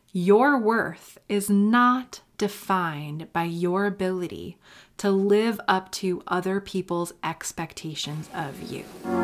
Your worth is not defined by your ability to live up to other people's expectations of you.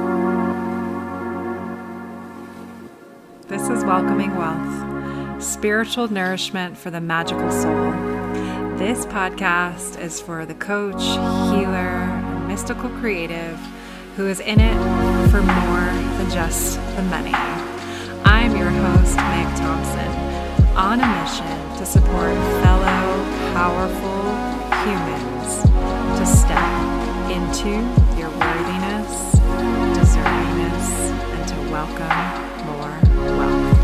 This is Welcoming Wealth, spiritual nourishment for the magical soul. This podcast is for the coach, healer, and mystical creative who is in it for more than just the money. I'm your host, Meg Thompson, on a mission to support fellow powerful humans to step into your worthiness, deservingness, and to welcome more wealth.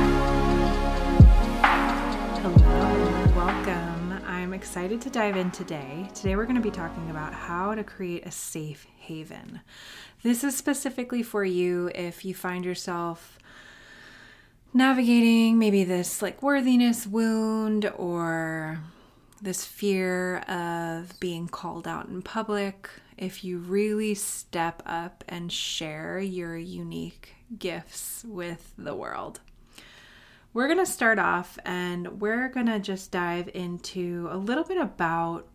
Hello, welcome. I'm excited to dive in today. Today we're going to be talking about how to create a safe haven. This is specifically for you if you find yourself navigating maybe this worthiness wound or this fear of being called out in public. If you really step up and share your unique gifts with the world. We're going to start off and we're going to just dive into a little bit about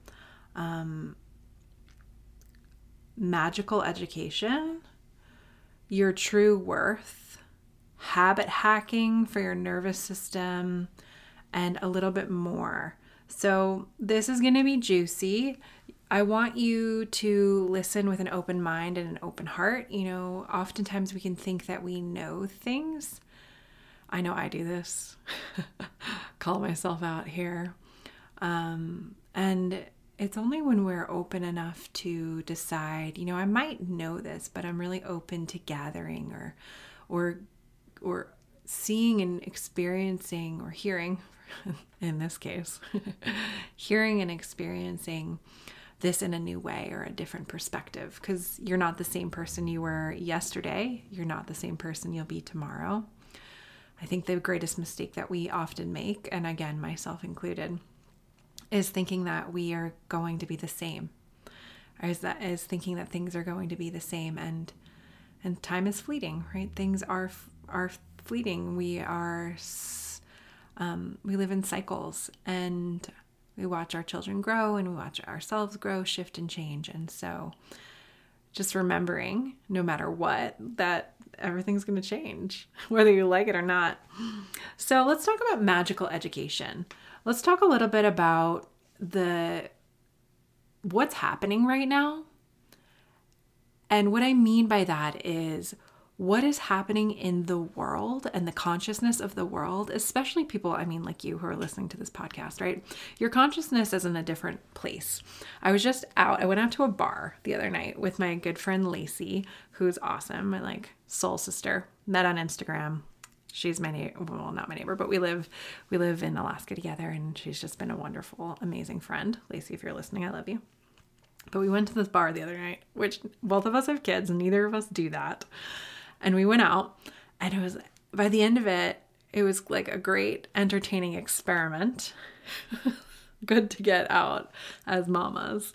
magical education, your true worth, habit hacking for your nervous system, and a little bit more. So this is going to be juicy. I want you to listen with an open mind and an open heart. You know, oftentimes we can think that we know things. I know I do this. Call myself out here. And it's only when we're open enough to decide, you know, I might know this, but I'm really open to gathering or seeing and experiencing or hearing, in this case, hearing and experiencing this in a new way or a different perspective, because you're not the same person you were yesterday. You're not the same person you'll be tomorrow. I think the greatest mistake that we often make, and again, myself included, is thinking that we are going to be the same, or is thinking that things are going to be the same, and time is fleeting, right? Things are fleeting. We live in cycles, and we watch our children grow, and we watch ourselves grow, shift, and change. And so, just remembering, no matter what, that everything's going to change, whether you like it or not. So let's talk about magical education. Let's talk a little bit about what's happening right now. And what I mean by that is what is happening in the world and the consciousness of the world, especially people, like you who are listening to this podcast, right? Your consciousness is in a different place. I was just out. I went out to a bar the other night with my good friend Lacey, who's awesome, my soul sister. Met on Instagram. She's my neighbor, well, not my neighbor, but we live in Alaska together, and she's just been a wonderful, amazing friend. Lacey, if you're listening, I love you. But we went to this bar the other night, which both of us have kids, and neither of us do that. And we went out, and it was, by the end of it, it was like a great entertaining experiment. Good to get out as mamas.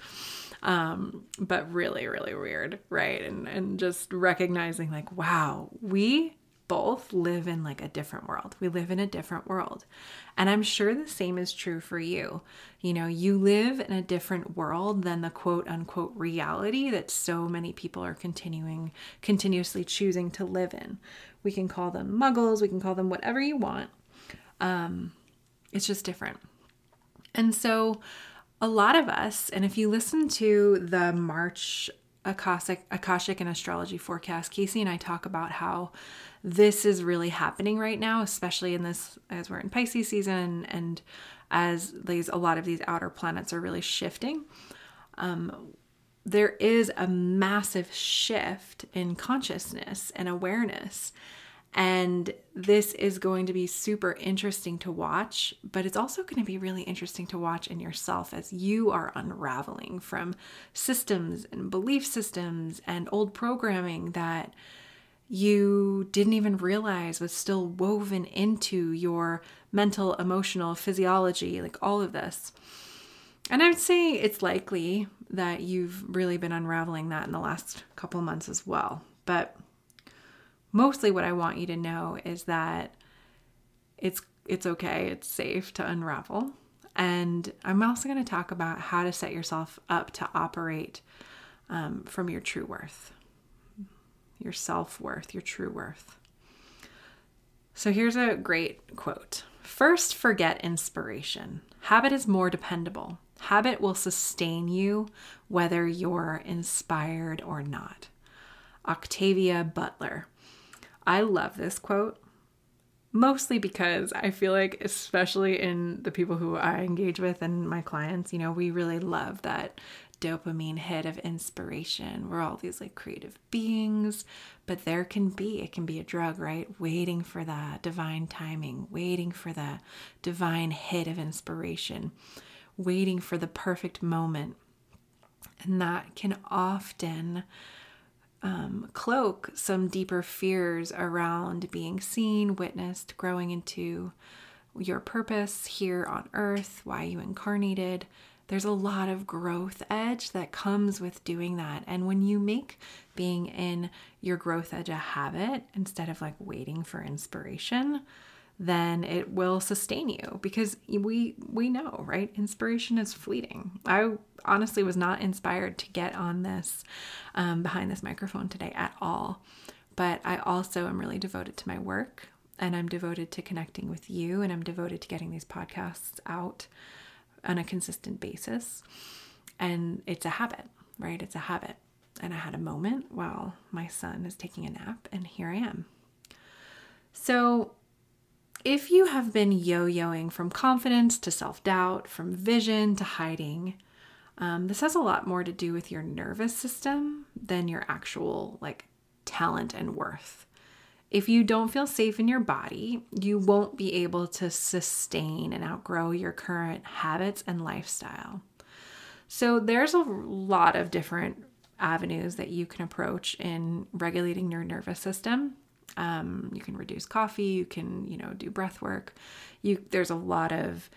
But really, really weird, right? And just recognizing wow, we both live in a different world. We live in a different world. And I'm sure the same is true for you. You know, you live in a different world than the quote unquote reality that so many people are continuously choosing to live in. We can call them muggles. We can call them whatever you want. It's just different. And so a lot of us, and if you listen to the March Akashic and astrology forecast, Casey and I talk about how this is really happening right now, especially in this, as we're in Pisces season, and as a lot of these outer planets are really shifting. There is a massive shift in consciousness and awareness. And this is going to be super interesting to watch, but it's also going to be really interesting to watch in yourself as you are unraveling from systems and belief systems and old programming that you didn't even realize was still woven into your mental, emotional, physiology, all of this. And I would say it's likely that you've really been unraveling that in the last couple months as well. But mostly what I want you to know is that it's it's okay. It's safe to unravel. And I'm also going to talk about how to set yourself up to operate from your true worth, your self-worth, your true worth. So here's a great quote. First, forget inspiration. Habit is more dependable. Habit will sustain you whether you're inspired or not. Octavia Butler. I love this quote, mostly because I feel like, especially in the people who I engage with and my clients, we really love that dopamine hit of inspiration. We're all these like creative beings, but it can be a drug, right? Waiting for the divine timing, waiting for the divine hit of inspiration, waiting for the perfect moment. And that can often cloak some deeper fears around being seen, witnessed, growing into your purpose here on earth, why you incarnated. There's a lot of growth edge that comes with doing that. And when you make being in your growth edge a habit instead of like waiting for inspiration, then it will sustain you, because we know, right? Inspiration is fleeting. I honestly was not inspired to get on this behind this microphone today at all. But I also am really devoted to my work, and I'm devoted to connecting with you, and I'm devoted to getting these podcasts out on a consistent basis. And it's a habit, right? It's a habit. And I had a moment while my son is taking a nap, and here I am. So if you have been yo-yoing from confidence to self-doubt, from vision to hiding, this has a lot more to do with your nervous system than your actual like talent and worth. If you don't feel safe in your body, you won't be able to sustain and outgrow your current habits and lifestyle. So there's a lot of different avenues that you can approach in regulating your nervous system. You can reduce coffee, you can, do breath work. There's a lot of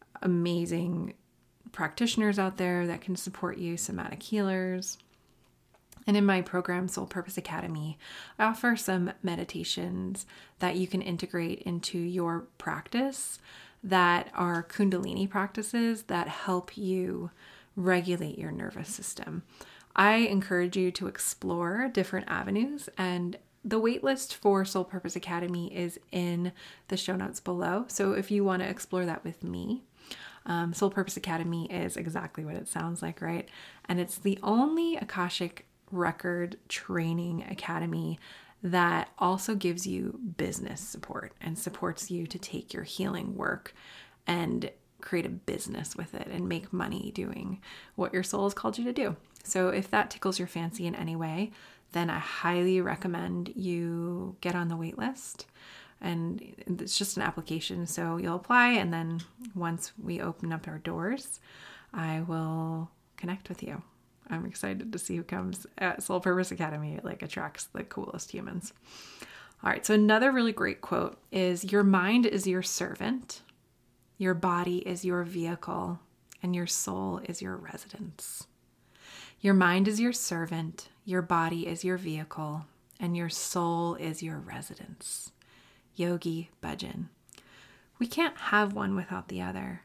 amazing practitioners out there that can support you, somatic healers. And in my program, Soul Purpose Academy, I offer some meditations that you can integrate into your practice that are Kundalini practices that help you regulate your nervous system. I encourage you to explore different avenues, and the waitlist for Soul Purpose Academy is in the show notes below. So if you want to explore that with me, Soul Purpose Academy is exactly what it sounds like, right? And it's the only Akashic Record training academy that also gives you business support and supports you to take your healing work and create a business with it and make money doing what your soul has called you to do. So if that tickles your fancy in any way, then I highly recommend you get on the wait list. And it's just an application. So you'll apply, and then once we open up our doors, I will connect with you. I'm excited to see who comes at Soul Purpose Academy. It like attracts the coolest humans. All right. So another really great quote is, your mind is your servant, your body is your vehicle, and your soul is your residence. Your mind is your servant, your body is your vehicle, and your soul is your residence. Yogi Bhajan. We can't have one without the other.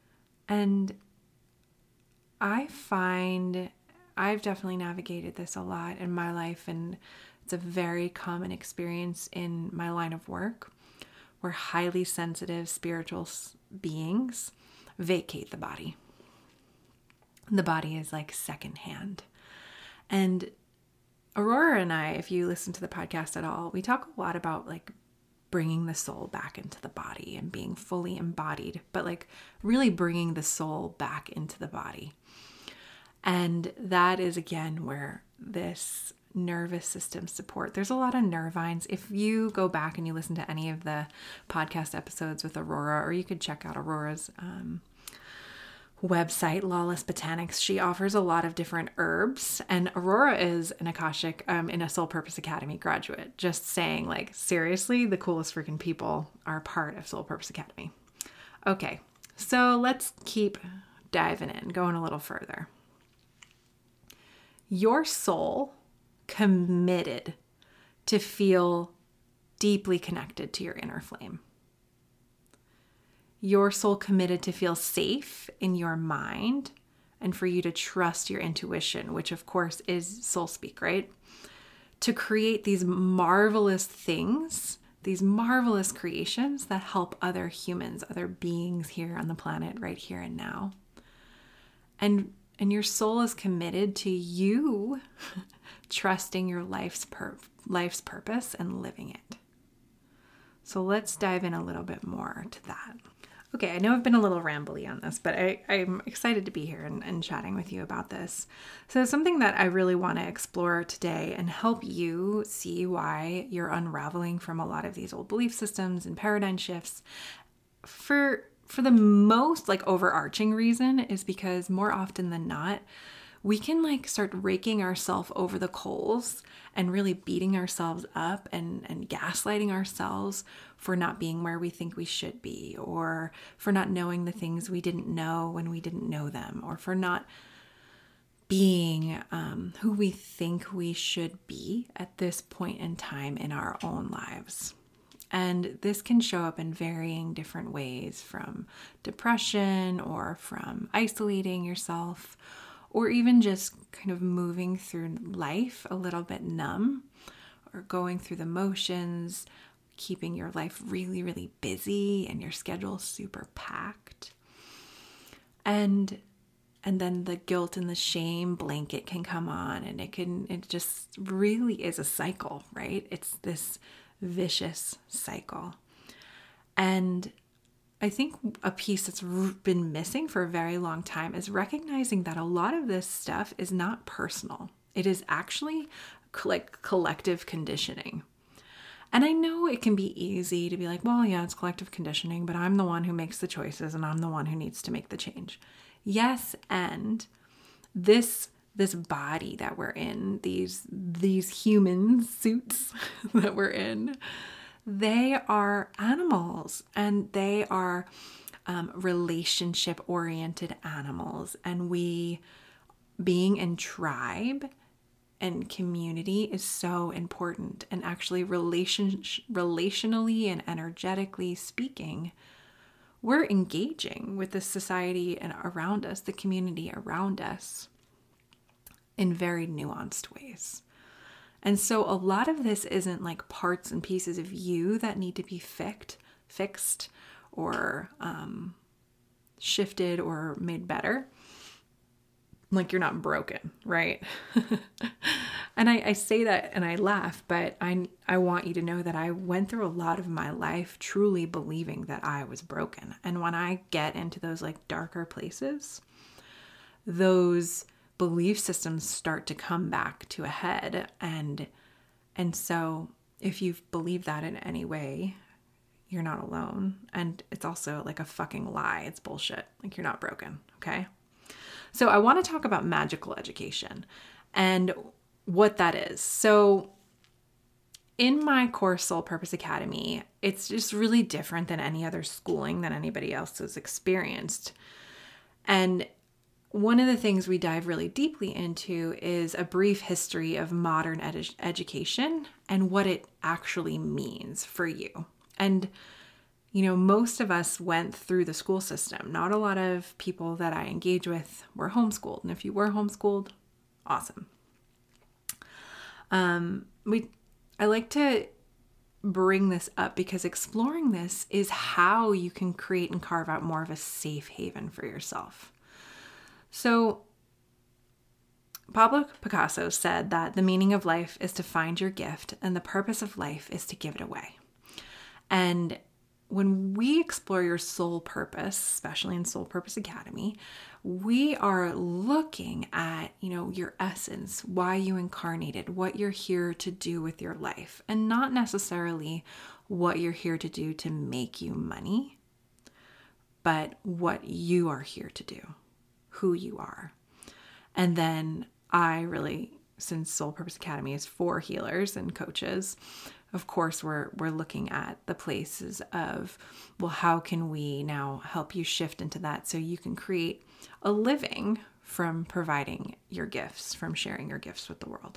And I find I've definitely navigated this a lot in my life, and it's a very common experience in my line of work, where highly sensitive spiritual beings vacate the body. The body is like secondhand. And Aurora and I, if you listen to the podcast at all, we talk a lot about like bringing the soul back into the body and being fully embodied, but like really bringing the soul back into the body. And that is again where this nervous system support, there's a lot of nervines. If you go back and you listen to any of the podcast episodes with Aurora, or you could check out Aurora's website, Lawless Botanics, she offers a lot of different herbs. And Aurora is an Akashic in a Soul Purpose Academy graduate. Just saying, like, seriously, the coolest freaking people are part of Soul Purpose Academy. Okay, so let's keep diving in, going a little further. Your soul committed to feel deeply connected to your inner flame. your soul committed to feel safe in your mind and for you to trust your intuition, which of course is soul speak, right? To create these marvelous things, these marvelous creations that help other humans, other beings here on the planet, right here and now. And your soul is committed to you trusting your life's purpose and living it. So let's dive in a little bit more to that. Okay, I know I've been a little rambly on this, but I'm excited to be here and chatting with you about this. So something that I really want to explore today and help you see why you're unraveling from a lot of these old belief systems and paradigm shifts for the most overarching reason is because more often than not, we can start raking ourselves over the coals and really beating ourselves up and gaslighting ourselves for not being where we think we should be, or for not knowing the things we didn't know when we didn't know them, or for not being who we think we should be at this point in time in our own lives. And this can show up in varying different ways, from depression or from isolating yourself, or even just kind of moving through life a little bit numb, or going through the motions, keeping your life really, really busy and your schedule super packed. And then the guilt and the shame blanket can come on, and it just really is a cycle, right? It's this vicious cycle. And I think a piece that's been missing for a very long time is recognizing that a lot of this stuff is not personal. It is actually collective conditioning. And I know it can be easy to be like, well, yeah, it's collective conditioning, but I'm the one who makes the choices and I'm the one who needs to make the change. Yes, and this body that we're in, these human suits that we're in, they are animals, and they are relationship-oriented animals. And we, being in tribe and community, is so important. And actually, relationally and energetically speaking, we're engaging with the society and around us, the community around us, in very nuanced ways. And so a lot of this isn't like parts and pieces of you that need to be fixed or shifted or made better. Like you're not broken, right? And I say that and I laugh, but I want you to know that I went through a lot of my life truly believing that I was broken. And when I get into those darker places, those belief systems start to come back to a head. And so if you've believed that in any way, you're not alone. And it's also a fucking lie. It's bullshit. You're not broken. Okay. So I want to talk about magical education and what that is. So in my course, Soul Purpose Academy, it's just really different than any other schooling that anybody else has experienced. And one of the things we dive really deeply into is a brief history of modern education and what it actually means for you. And, most of us went through the school system. Not a lot of people that I engage with were homeschooled. And if you were homeschooled, awesome. I like to bring this up because exploring this is how you can create and carve out more of a safe haven for yourself. So Pablo Picasso said that the meaning of life is to find your gift and the purpose of life is to give it away. And when we explore your soul purpose, especially in Soul Purpose Academy, we are looking at, your essence, why you incarnated, what you're here to do with your life, and not necessarily what you're here to do to make you money, but what you are here to do. Who you are. And then since Soul Purpose Academy is for healers and coaches, of course, we're looking at the places of, well, how can we now help you shift into that so you can create a living from providing your gifts, from sharing your gifts with the world.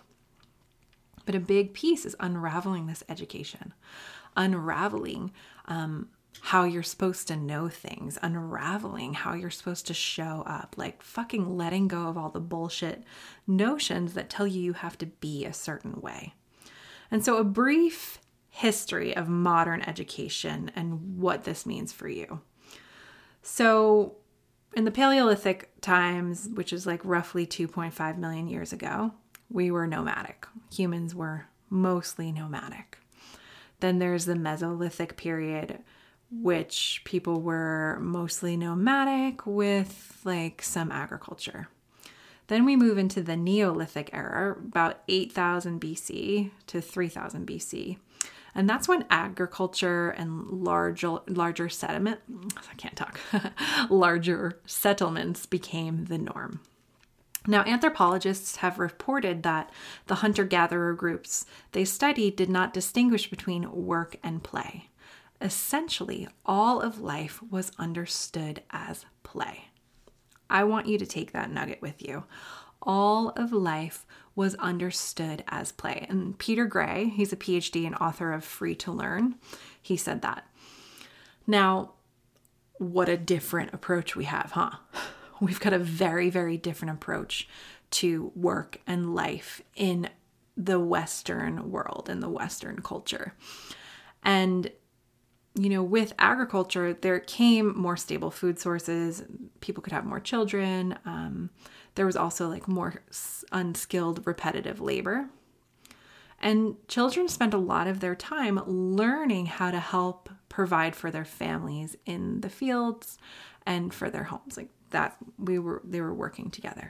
But a big piece is unraveling this education, unraveling how you're supposed to know things, unraveling how you're supposed to show up, like fucking letting go of all the bullshit notions that tell you you have to be a certain way. And so a brief history of modern education and what this means for you. So in the Paleolithic times, which is like roughly 2.5 million years ago, we were nomadic. Humans were mostly nomadic. Then there's the Mesolithic period, which people were mostly nomadic with like some agriculture. Then we move into the Neolithic era, about 8,000 BC to 3,000 BC. And that's when agriculture and larger settlement, I can't talk, larger settlements became the norm. Now, anthropologists have reported that the hunter-gatherer groups they studied did not distinguish between work and play. Essentially, all of life was understood as play. I want you to take that nugget with you. All of life was understood as play. And Peter Gray, he's a PhD and author of Free to Learn, he said that. Now, what a different approach we have, huh? We've got a very, very different approach to work and life in the Western world, in the Western culture. And, you know, with agriculture, there came more stable food sources. People could have more children. There was also like more unskilled, repetitive labor. And children spent a lot of their time learning how to help provide for their families in the fields and for their homes. Like that, they were working together.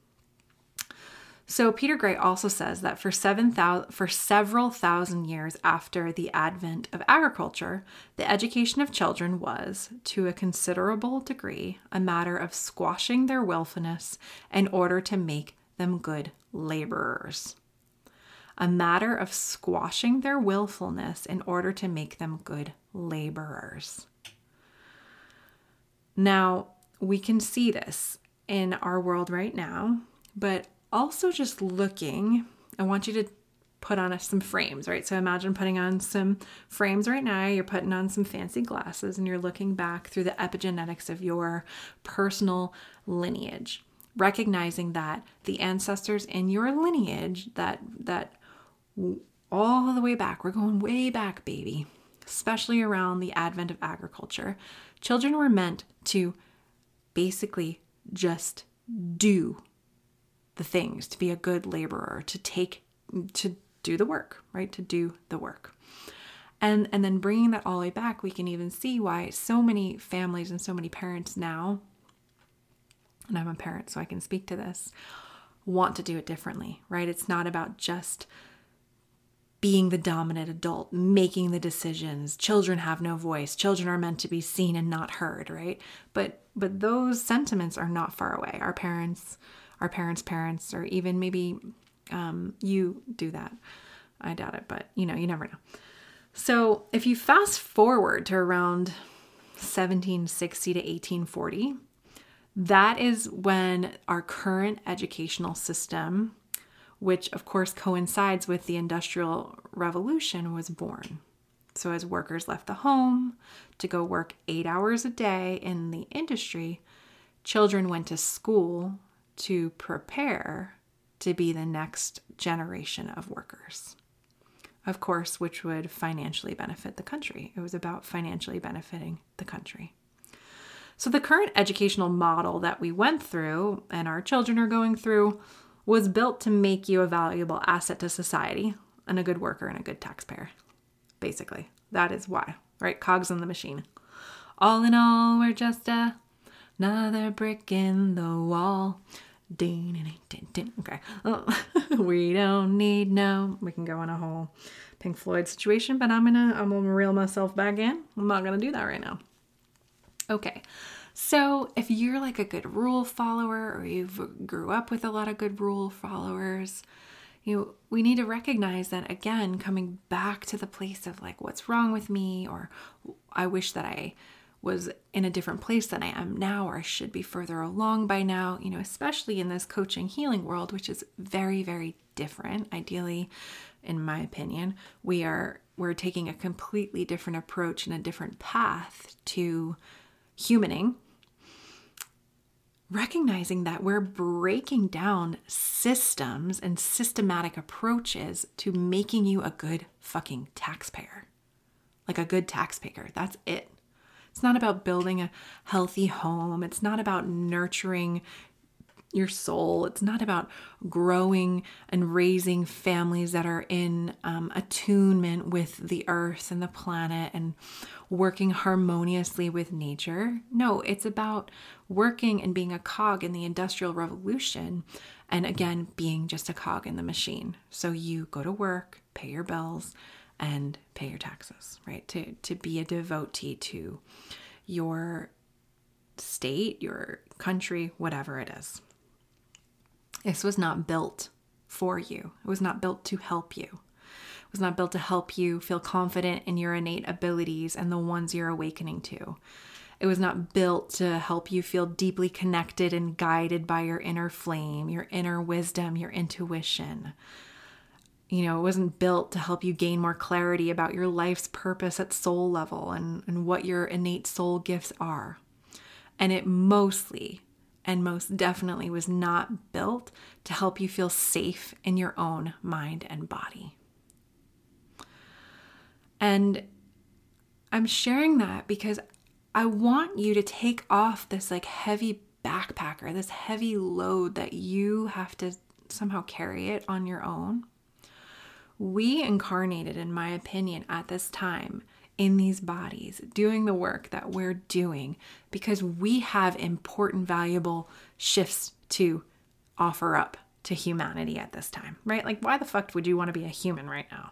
So Peter Gray also says that for several thousand years after the advent of agriculture, the education of children was, to a considerable degree, a matter of squashing their willfulness in order to make them good laborers. A matter of squashing their willfulness in order to make them good laborers. Now, we can see this in our world right now, but also just looking, I want you to put on some frames, right? So imagine putting on some frames right now. You're putting on some fancy glasses and you're looking back through the epigenetics of your personal lineage, recognizing that the ancestors in your lineage, that all the way back, we're going way back, baby, especially around the advent of agriculture, children were meant to basically just do the things, to be a good laborer, to do the work, right? To do the work. And then bringing that all the way back, we can even see why so many families and so many parents now, and I'm a parent so I can speak to this, want to do it differently, right? It's not about just being the dominant adult, making the decisions. Children have no voice. Children are meant to be seen and not heard, right? But those sentiments are not far away. Our parents, or even maybe you do that. I doubt it, but you never know. So if you fast forward to around 1760 to 1840, that is when our current educational system, which of course coincides with the Industrial Revolution, was born. So as workers left the home to go work 8 hours a day in the industry, children went to school to prepare to be the next generation of workers. Of course, which would financially benefit the country. It was about financially benefiting the country. So the current educational model that we went through and our children are going through was built to make you a valuable asset to society and a good worker and a good taxpayer. Basically, that is why, right? Cogs in the machine. All in all, we're just another brick in the wall. Okay. We don't need we can go on a whole Pink Floyd situation, but I'm gonna reel myself back in. I'm not gonna do that right now. Okay. So if you're like a good rule follower, or you've grew up with a lot of good rule followers, we need to recognize that, again, coming back to the place of like, what's wrong with me? Or I wish that I was in a different place than I am now, or I should be further along by now, especially in this coaching healing world, which is very, very different. Ideally, in my opinion, we are we're taking a completely different approach and a different path to humaning, recognizing that we're breaking down systems and systematic approaches to making you a good fucking taxpayer. Like a good taxpayer. That's it. It's not about building a healthy home. It's not about nurturing your soul. It's not about growing and raising families that are in attunement with the earth and the planet and working harmoniously with nature. No, it's about working and being a cog in the Industrial Revolution, and again, being just a cog in the machine. So you go to work, pay your bills, and pay your taxes, right? To be a devotee to your state, your country, whatever it is. This was not built for you. It was not built to help you. It was not built to help you feel confident in your innate abilities and the ones you're awakening to. It was not built to help you feel deeply connected and guided by your inner flame, your inner wisdom, your intuition. You know, it wasn't built to help you gain more clarity about your life's purpose at soul level and what your innate soul gifts are. And it mostly and most definitely was not built to help you feel safe in your own mind and body. And I'm sharing that because I want you to take off this like heavy backpacker, this heavy load that you have to somehow carry it on your own. We incarnated, in my opinion, at this time in these bodies, doing the work that we're doing because we have important, valuable shifts to offer up to humanity at this time, right? Like, why the fuck would you want to be a human right now?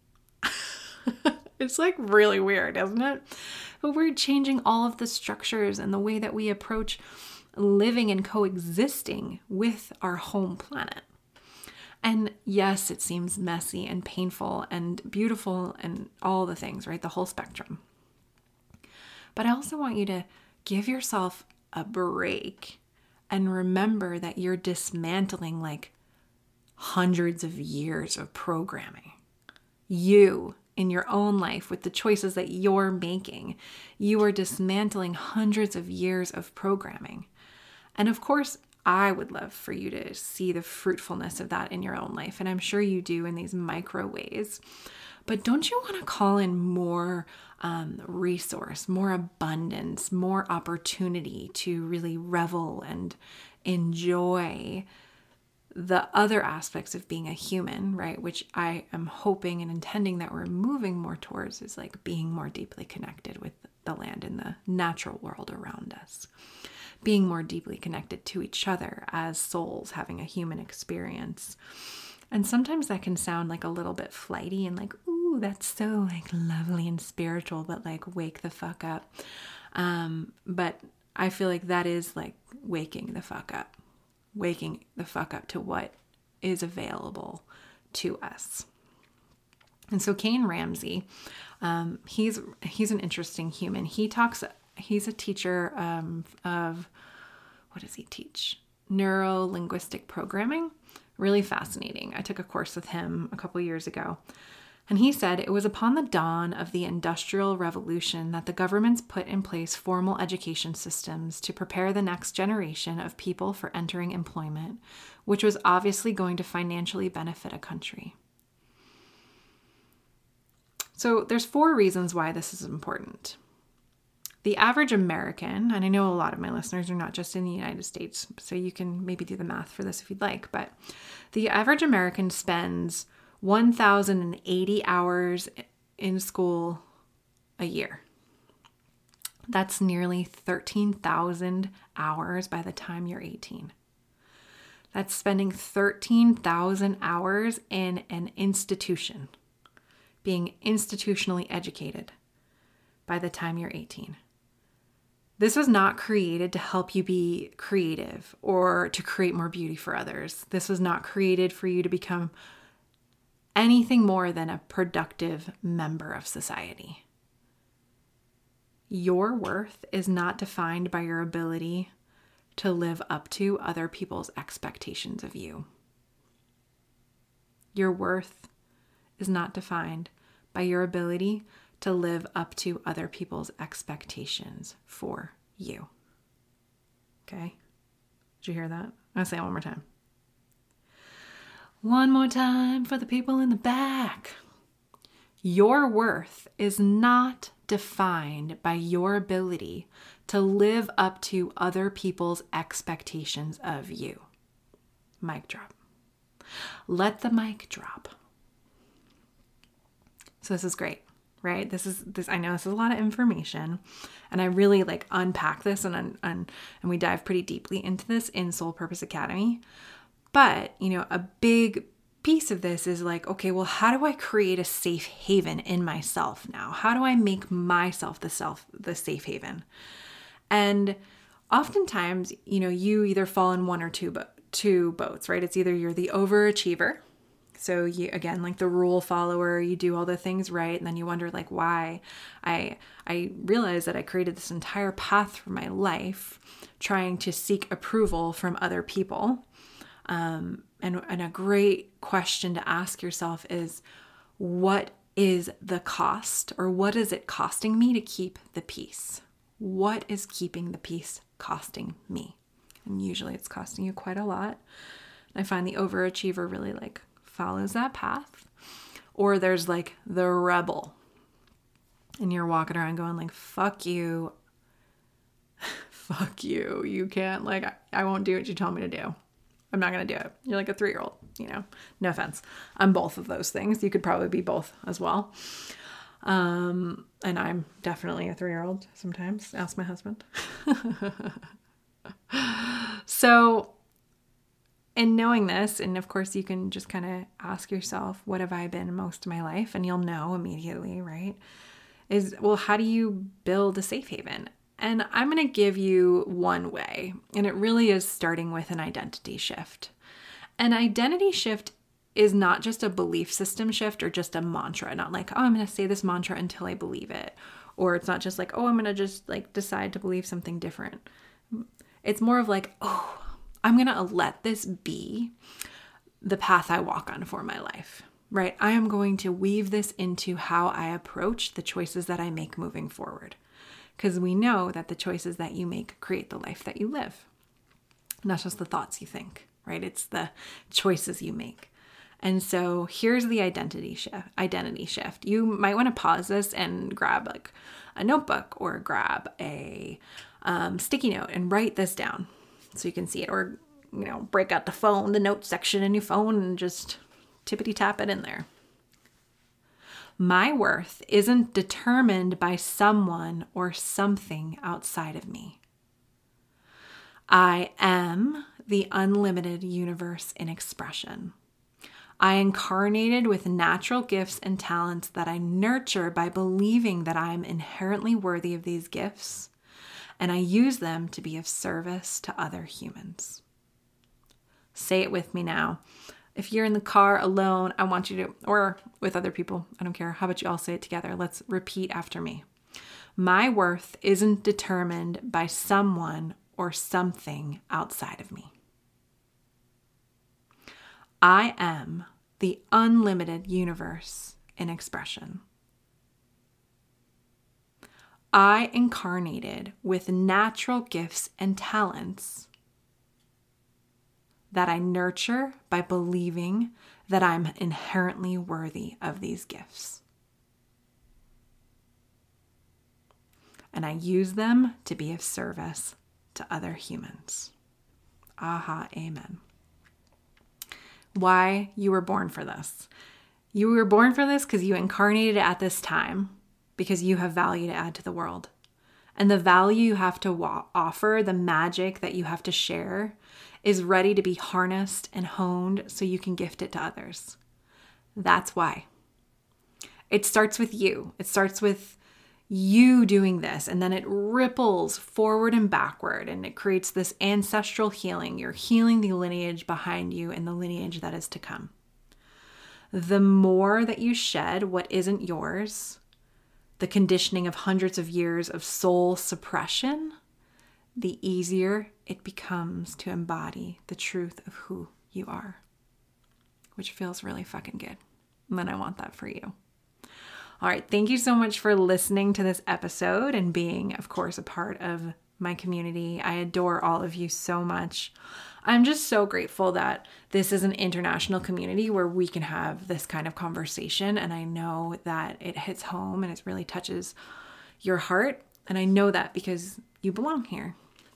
It's like really weird, isn't it? But we're changing all of the structures and the way that we approach living and coexisting with our home planet. And yes, it seems messy and painful and beautiful and all the things, right? The whole spectrum. But I also want you to give yourself a break and remember that you're dismantling like hundreds of years of programming. You, in your own life, with the choices that you're making, you are dismantling hundreds of years of programming. And of course, I would love for you to see the fruitfulness of that in your own life. And I'm sure you do in these micro ways. But don't you want to call in more resource, more abundance, more opportunity to really revel and enjoy the other aspects of being a human, right? Which I am hoping and intending that we're moving more towards is like being more deeply connected with the land and the natural world around us. Being more deeply connected to each other as souls having a human experience. And sometimes that can sound like a little bit flighty and like, ooh, that's so like lovely and spiritual, but like wake the fuck up. But I feel like that is like waking the fuck up to what is available to us. And so Cain Ramsey, he's an interesting human. He's a teacher of, what does he teach? Neuro-linguistic programming. Really fascinating. I took a course with him a couple years ago. And he said it was upon the dawn of the Industrial Revolution that the governments put in place formal education systems to prepare the next generation of people for entering employment, which was obviously going to financially benefit a country. So there's 4 reasons why this is important. The average American, and I know a lot of my listeners are not just in the United States, so you can maybe do the math for this if you'd like, but the average American spends 1,080 hours in school a year. That's nearly 13,000 hours by the time you're 18. That's spending 13,000 hours in an institution, being institutionally educated by the time you're 18. This was not created to help you be creative or to create more beauty for others. This was not created for you to become anything more than a productive member of society. Your worth is not defined by your ability to live up to other people's expectations of you. Your worth is not defined by your ability to live up to other people's expectations for you. Okay? Did you hear that? I'm going to say it one more time. One more time for the people in the back. Your worth is not defined by your ability to live up to other people's expectations of you. Mic drop. Let the mic drop. So this is great, right? This. I know this is a lot of information, and I really unpack this and we dive pretty deeply into this in Soul Purpose Academy. But, a big piece of this is okay, well, how do I create a safe haven in myself now? How do I make myself the safe haven? And oftentimes, you either fall in one or two boats, right? It's either you're the overachiever. So you, again, the rule follower, you do all the things right. And then you wonder why I realized that I created this entire path for my life trying to seek approval from other people. And a great question to ask yourself is, what is the cost, or what is it costing me to keep the peace? What is keeping the peace costing me? And usually it's costing you quite a lot. And I find the overachiever really follows that path. Or there's the rebel, and you're walking around going fuck you. Fuck you. You can't, I won't do what you tell me to do. I'm not going to do it. You're like a 3-year-old, no offense. I'm both of those things. You could probably be both as well. And I'm definitely a 3-year-old sometimes. Ask my husband. So, in knowing this, and of course you can just kind of ask yourself, what have I been most of my life? And you'll know immediately, right? How do you build a safe haven? And I'm going to give you one way, and it really is starting with an identity shift. An identity shift is not just a belief system shift or just a mantra, not I'm going to say this mantra until I believe it. Or it's not just I'm going to just decide to believe something different. It's more of I'm going to let this be the path I walk on for my life, right? I am going to weave this into how I approach the choices that I make moving forward. Because we know that the choices that you make create the life that you live. Not just the thoughts you think, right? It's the choices you make. And so here's the identity shift. You might want to pause this and grab a notebook or grab a sticky note and write this down so you can see it. Or, break out the note section in your phone and just tippity tap it in there. My worth isn't determined by someone or something outside of me. I am the unlimited universe in expression. I incarnated with natural gifts and talents that I nurture by believing that I am inherently worthy of these gifts, and I use them to be of service to other humans. Say it with me now. If you're in the car alone, I want you to, or with other people, I don't care. How about you all say it together? Let's repeat after me. My worth isn't determined by someone or something outside of me. I am the unlimited universe in expression. I incarnated with natural gifts and talents that I nurture by believing that I'm inherently worthy of these gifts. And I use them to be of service to other humans. Aha, amen. Why you were born for this. You were born for this because you incarnated at this time, because you have value to add to the world. And the value you have to offer, the magic that you have to share, is ready to be harnessed and honed so you can gift it to others. That's why. It starts with you. It starts with you doing this, and then it ripples forward and backward, and it creates this ancestral healing. You're healing the lineage behind you and the lineage that is to come. The more that you shed what isn't yours, the conditioning of hundreds of years of soul suppression, the easier it becomes to embody the truth of who you are, which feels really fucking good. And then I want that for you. All right. Thank you so much for listening to this episode and being, of course, a part of my community. I adore all of you so much. I'm just so grateful that this is an international community where we can have this kind of conversation. And I know that it hits home and it really touches your heart. And I know that because you belong here.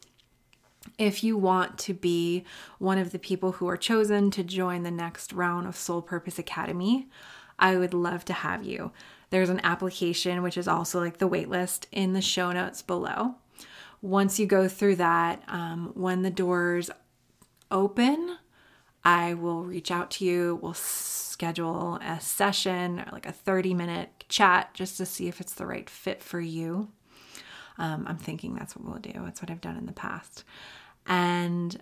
If you want to be one of the people who are chosen to join the next round of Soul Purpose Academy, I would love to have you. There's an application, which is also like the waitlist, in the show notes below. Once you go through that, when the doors open, I will reach out to you. We'll schedule a session, or like a 30-minute chat, just to see if it's the right fit for you. I'm thinking that's what we'll do. That's what I've done in the past. And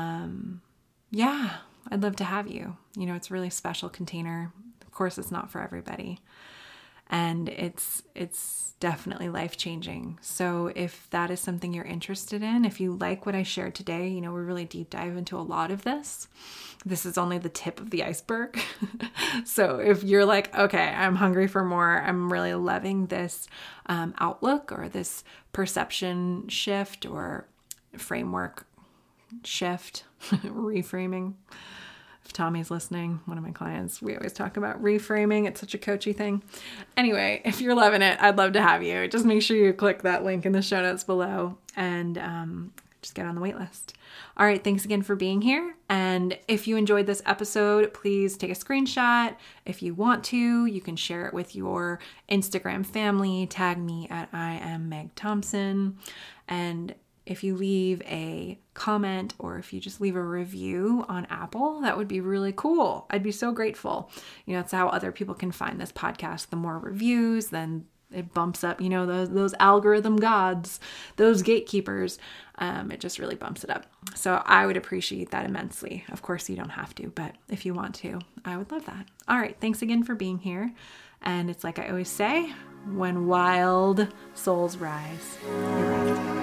yeah, I'd love to have you. You know, it's a really special container. Of course, it's not for everybody. And it's definitely life-changing. So if that is something you're interested in, if you like what I shared today, you know, we really deep dive into a lot of this. This is only the tip of the iceberg. So if you're like, okay, I'm hungry for more, I'm really loving this outlook or this perception shift or framework shift, reframing. If Tommy's listening, one of my clients, we always talk about reframing. It's such a coachy thing. Anyway, if you're loving it, I'd love to have you. Just make sure you click that link in the show notes below and just get on the wait list. All right. Thanks again for being here. And if you enjoyed this episode, please take a screenshot. If you want to, you can share it with your Instagram family. Tag me at I am Meg Thompson. And if you leave a comment or if you just leave a review on Apple, that would be really cool. I'd be so grateful. You know, that's how other people can find this podcast. The more reviews, then it bumps up, you know, those algorithm gods, those gatekeepers. It just really bumps it up. So I would appreciate that immensely. Of course, you don't have to, but if you want to, I would love that. All right. Thanks again for being here. And it's like I always say, when wild souls rise, they rise together.